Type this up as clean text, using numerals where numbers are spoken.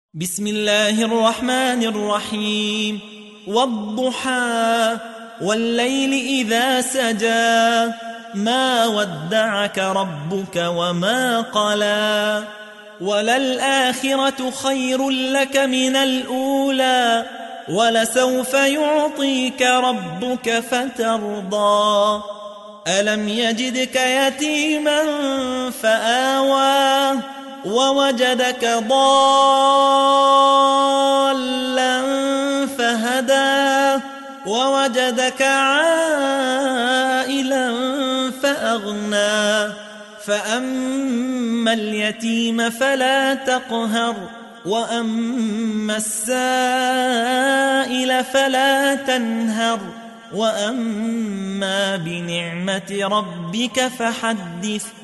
بسم الله الرحمن الرحيم والضحى والليل إذا سجى ما ودعك ربك وما قلى وللآخرة خير لك من الأولى ولسوف يعطيك ربك فترضى ألم يجدك يتيما فآوى ووجدك ضالا فهدى ووجدك عائلا فأغنى فأما اليتيم فلا تقهر وأما السائل فلا تنهر وأما بنعمة ربك فحدث